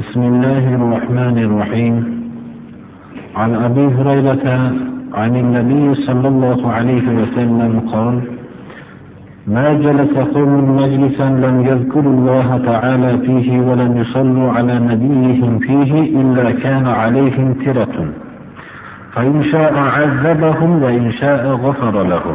بسم الله الرحمن الرحيم. عن أبي هريرة عن النبي صلى الله عليه وسلم قال: ما جلس قوم مجلسا لم يذكروا الله تعالى فيه ولم يصلوا على نبيهم فيه إلا كان عليهم ترة، فإن شاء عذبهم وإن شاء غفر لهم.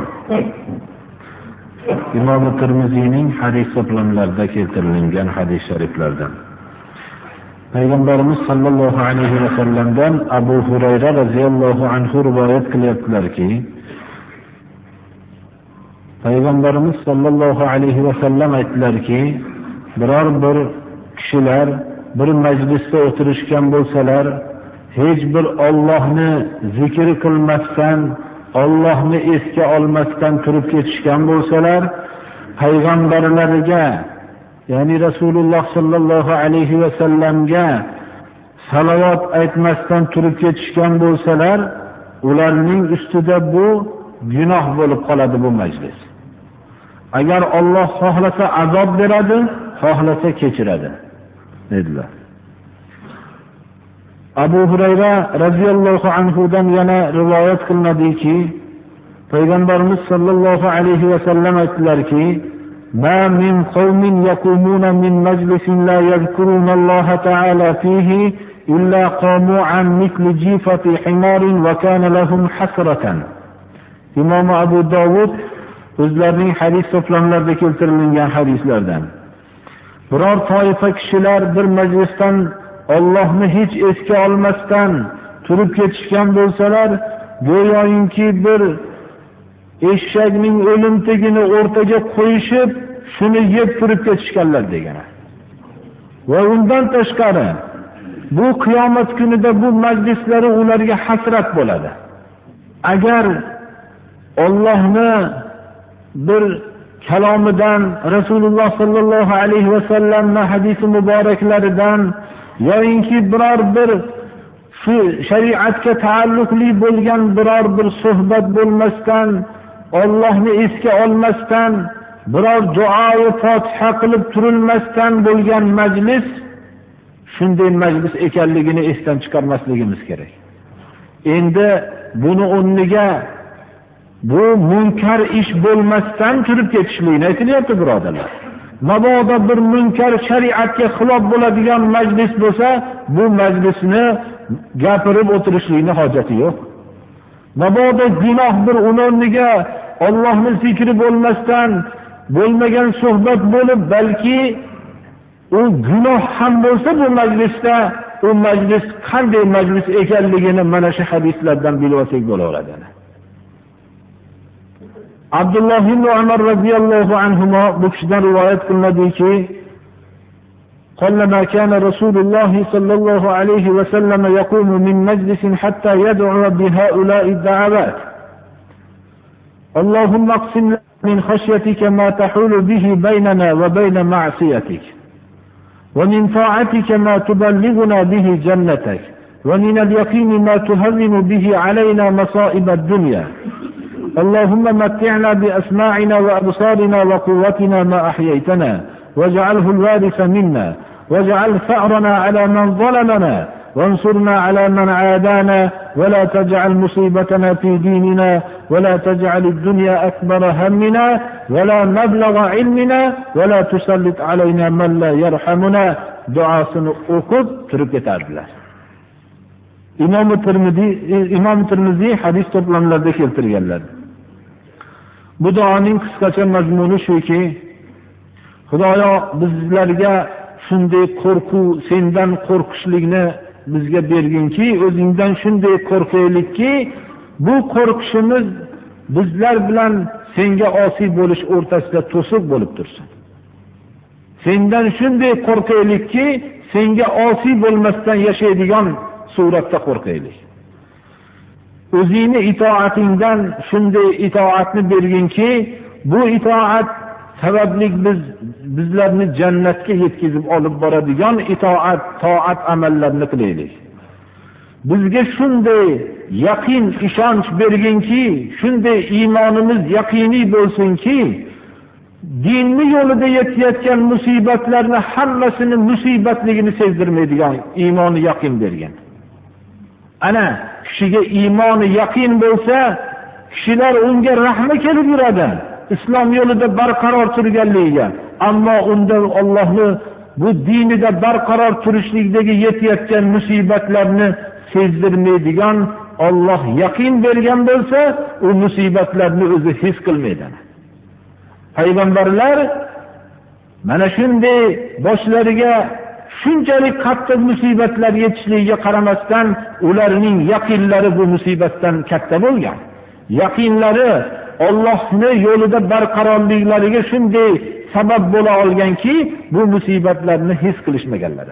İmam-ı Tirmizi'nin hadis toplamlarida keltirilgan hadis shariflardan. Peygamberimiz sallallohu alayhi ve sellem'den Abu Hurayra radhiyallohu anhu rivoyat qilyaptilarki, Peygamberimiz sallallohu alayhi ve sellem aytdilarki, biror bir kishilar bir majlisda o'tirishgan bo'lsalar, hech bir Allohni zikr qilmasdan, Allohni esga olmasdan turib ketishgan bo'lsalar, payg'ambarlariga, ya'ni Rasululloh sallallohu alayhi va sallamga salovat aytmasdan turib ketishgan bo'lsalar, ularning ustida bu gunoh bo'lib qoladi bu majlis. Agar Alloh xohlasa azob beradi, xohlasa kechiradi dedilar. Abu Hurayra radhiyallohu anhudan yana rivoyat qilinadiki, Peygamberimiz sallallohu alayhi va sallam aytdilarki: "Ma min qawmin yaqumuna min majlisin la yadhkurunalloha ta'ala fihi illa qamu an mithli jifati himarin wa kana lahum hasratan." İmam Abu Davud o'zlarining hadis to'plamlarida keltirilgan hadislardan. Biror toifa kishilar bir majlisdan Allohni hech esga olmasdan turib ketishgan bo'lsalar, go'yoki bir eshakning o'limtigini o'rtaga qo'yishib, shuni yeb turib ketishganlar degan. Va undan tashqari, bu qiyomat kunida bu majlislari ularga hasrat bo'ladi. Agar Allohni bir kalomidan, Rasululloh sallallohu alayhi va sallamning hadisi muboraklaridan yoyinki biror bir shu shariatga taalluqli bo'lgan biror bir suhbat bo'lmasdan, Allohni esga olmasdan, biror duoyi Fotiha qilib turilmasdan bo'lgan majlis, shunday majlis ekanligini esdan chiqarmasligimiz kerak. Endi buni o'rniga bu munkar ish bo'lmasdan turib ketishlikni aytilyapti, birodarlar. Mabodo bir munkar shariatga xilof bo'ladigan majlis bo'lsa, bu majlisni gapirib o'tirishlikni hojati yo'q. Mabodo gunoh bir o'rniga Allohning zikri bo'lmasdan bo'lmagan suhbat bo'lib, balki u gunoh ham bo'lsa bu majlisda, u majlis qanday majlis ekanligini mana shu hadislardan bilib olsak bo'laveradi. Abdullah ibn Umar radhiyallohu anhuma bu kishidan rivoyat qilinadiki, "Qallama kana Rasululloh sallallohu alayhi va sallam yaqumu min majlisin hatta yad'u bi ha'ula'i da'awat. Allahumma aqsim min khashyatika ma tahulu bihi baynana wa bayna ma'siyatik, wa min ta'atika ma tuballighuna bihi jannatak, wa min al-yaqini ma tuhawwinu bihi alayna masa'ib ad-dunya. اللهم متعنا بأسماعنا وأبصارنا وقوتنا ما أحييتنا واجعله الوارث منا واجعل ثأرنا على من ظلمنا وانصرنا على من عادانا ولا تجعل مصيبتنا في ديننا ولا تجعل الدنيا أكبر همنا ولا مبلغ علمنا ولا تسلط علينا من لا يرحمنا." duosini o'qib turib ketardilar. İmam Tirmizi hadis to'plamlarida keltirganlar. Bu duoning qisqacha mazmuni shuki: Xudoyo, bizlarga shunday qo'rquv, sendan qo'rqishlikni bizga berginki, o'zingdan shunday qo'rqaylikki, bu qo'rqishimiz bizlar bilan senga osiy bo'lish o'rtasida to'siq bo'lib tursin. Sendan shunday qo'rqaylikki, senga osiy bo'lmasdan yashaydigan suratda qo'rqaylik. O'zingni itoatingdan shunday itoatni berginki, bu itoat sababli bizlarni jannatga yetkazib olib boradigan itoat, toat amallarni qilaylik. Bizga shunday yaqin, ishonch berginki, shunday iymonimiz yaqiniy bo'lsinki, dinni yo'lida yetayotgan musibatlarni hammasini musibatligini sezdirmaydigan iymoni yaqin bergan. Ana kishiga iymoni yaqin bo'lsa, kishilar unga rahmi kelib yuradi. Islom yo'lida barqaror turganligiga, ammo unda Allohning bu dinida barqaror turishlikdagi yetayotgan musibatlarni sezdirmaydigan Alloh yaqin bergan bo'lsa, u musibatlarni o'zi his qilmaydi. Payg'ambarlar mana shunday boshlariga shunchalik qattiq musibatlar yetishligiga qaramasdan, ularning yaqinlari bu musibatdan katta bo'lgan. Yaqinlari Allohning yo'lida barqarorliklariga shunday sabab bo'la olganki, bu musibatlarni his qilishmaganlar.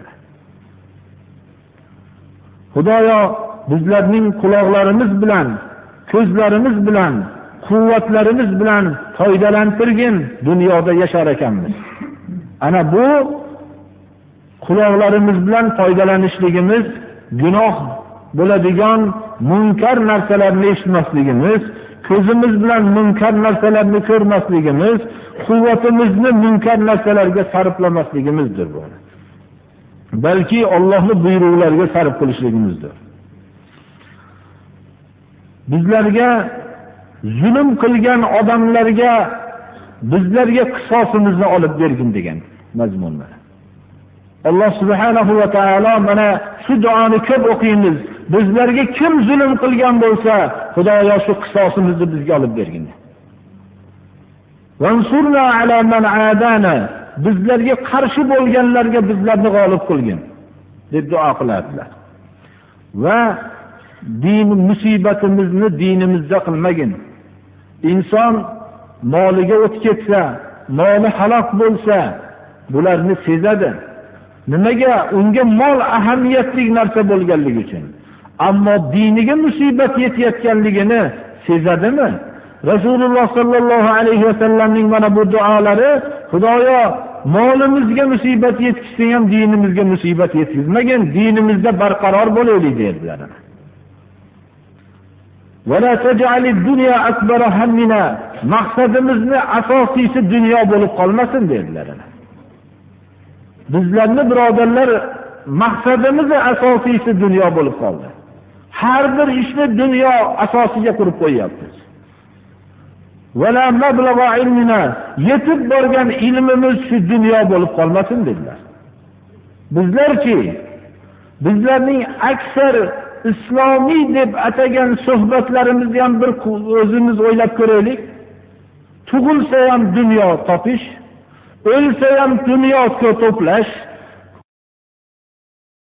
Xudoyo bizlarning quloqlarimiz bilan, ko'zlarimiz bilan, quvvatlarimiz bilan foydalantirgin, dunyoda yashar ekanmiz. Ana bu quloqlarimiz bilan foydalanishligimiz, gunoh bo'ladigan munkar narsalarni eshitmasligimiz, ko'zimiz bilan munkar narsalarni ko'rmasligimiz, quvvatimizni munkar narsalarga sarflamasligimizdir bu. Balki Allohning buyruqlariga sarf qilishligimizdir. Bizlarga zulm qilgan odamlarga bizlarga qisosimizni olib bergin degan mazmunlar. Alloh subhanahu va taolo mana shu duoni ko'p o'qiymiz. Bizlarga kim zulm qilgan bo'lsa, Xudoyo shu qisosimizni bizga olib bergin. Vansurna ala man adana, bizlarga qarshi bo'lganlarga bizlarni g'olib qilgin deb duo qiladilar. Va din musibatimizni dinimizda qilmagin. Inson moliga o'tib ketsa, moli halok bo'lsa, bularni sezadi. Nimaga? Unga mol ahamiyatli narsa bo'lganligi uchun. Ammo diniga musibat yetayotganligini sezadimi? Rasululloh sallallohu alayhi va sallamning mana bu duolari, Xudoyo molimizga musibat yetkazsa ham dinimizga musibat yetkazmagin, dinimizda barqaror bo'laylik dedilar. ولا تجعل الدنيا أكبر همنا, maqsadimizni asosiysi dunyo bo'lib qolmasin dedilar. Bizlarning birodarlar, maqsadimiz asosiysi dunyo bo'lib qoldi. Har bir ishni dunyo asosiga qurib qo'yapmiz. Wala mablagha ilmina, yetib borgan ilmimiz shu dunyo bo'lib qolmasin dedilar. Bizlarchi, bizlarning aksar islomiy deb atagan suhbatlarimizni ham bir o'zimiz o'ylab ko'raylik. Tug'ilsa ham dunyo topish, o'lsa ham dunyo to'plash,